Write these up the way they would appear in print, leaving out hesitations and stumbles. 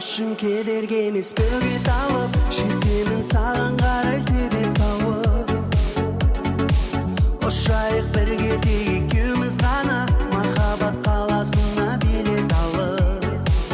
үшін кедергі емес бөгет алып жетемін саған қарай себеп тауып ұшайық бірге тек екеуміз ғана махаббат қаласына билет алып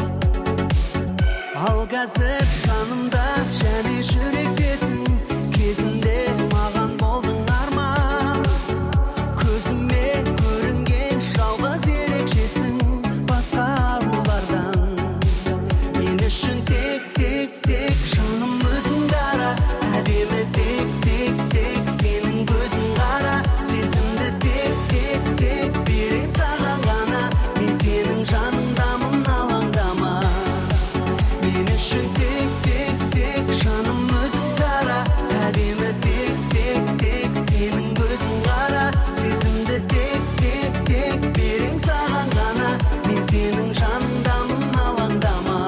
ал қазір жанымда және жүректесің кезінде маған болдың арман көзіме көрінген жалғыз ерекшесің басқа арулардан мен үшін тек жаным өзің дара әдемі тек сенің көзің қара сезімді тек берем саған ғана мен сенің жаныңдамын алаңдама мен үшін тек жаным өзің дара әдемі тек сенің көзің қара сезімді тек берем саған ғана мен сенің жаныңдамын алаңдама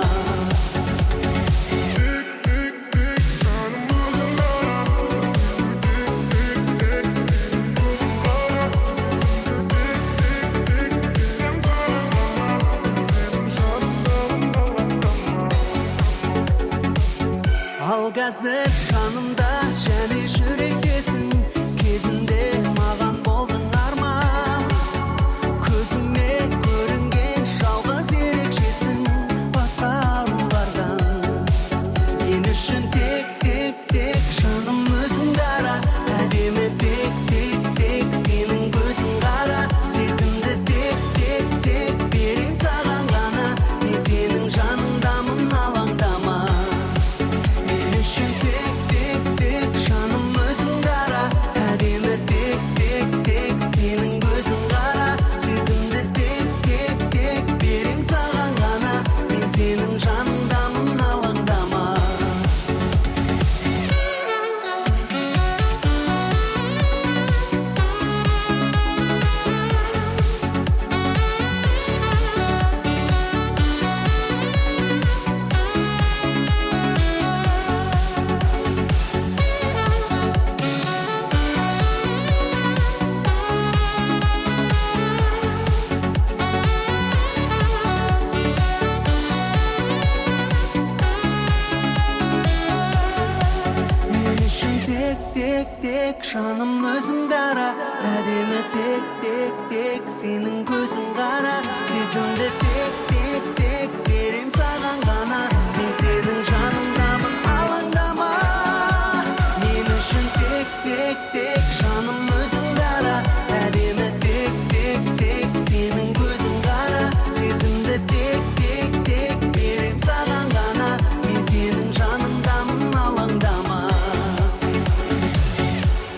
ал қазір жанымда және жүректесің кезінде маған болдың арман көзіме көрінген жалғыз ерекшесің басқа арулардан мен үшін тек жаным өзің дара әдемі тек сенің көзің қара сезімді тек берем саған ғана мен сенің жаныңдамын алаңдама мен үшін тек жаным өзің дара әдемі тек сенің көзің қара сезімді тек берем саған ғана мен сенің жаныңдамын алаңдама мен үшін тек жаным өзің дара әдемі тек сенің көзің қара сезімді тек берем саған ғана